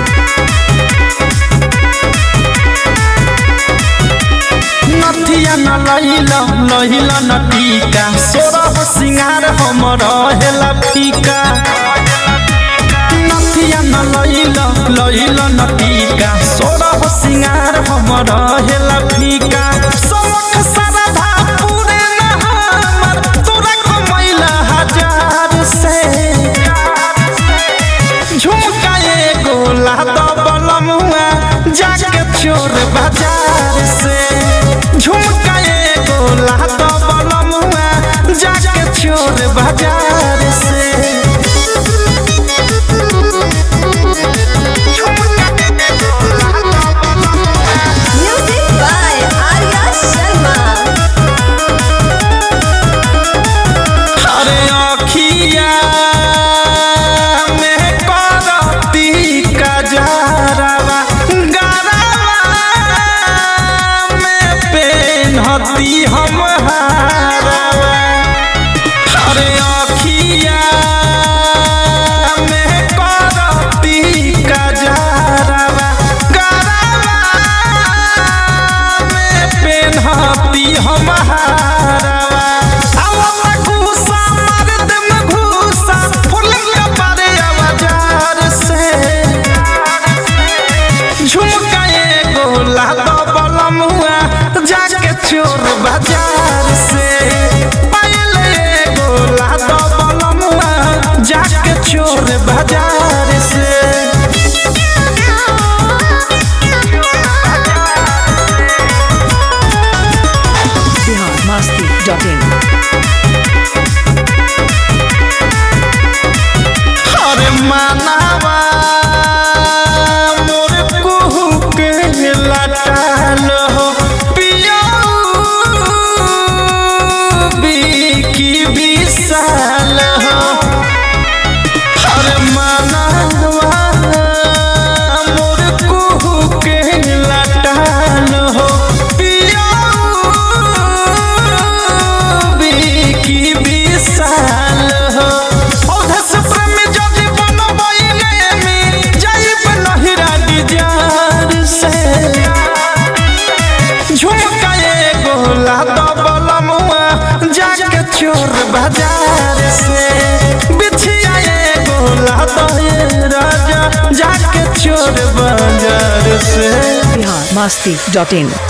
नथिया न लहिला न टीका सोरह सिंगार हमर हेला फीका नथिया न लहिला न टीका सोरह सिंगार हमर हेला फीका सबक सरधा पूरे न हमर तोरा कमैला हजार से झुमका एगो लाद बलमुआ जाके चोर बाजार से झुमका एगो लाद बलमुआ जाके चोर बाजार से Music by Arya Sharma. अरे अखिया में करती कजरावा गरावा में पेन्हती हम हारावा अरे अखिया में करती कजरावा गरावा में पेन्हती हम हारावा आवला घूसा मर्द में घूसा फुल के पारे आवाजार से झुमका एगो लाद बलमुआ जाके चोर बाजार से पायल एगो लाद बलमुआ जाके चोर बाजार से biharmasti.in. अरे मानावा मोर कुहू के लटाल हो पिया बिकी विशाल हो अरे मानावा मोर कुहू के लटाल हो पिया बिकी विशाल हो औधस प्रेम जदि बनबैले में जाइब नहिरा डिजार से झुमका एगो लाद बलमुआ जाके चोर बाजार से बिछिया एगो लाद राजा जाके चोर बाजार से biharmasti.in.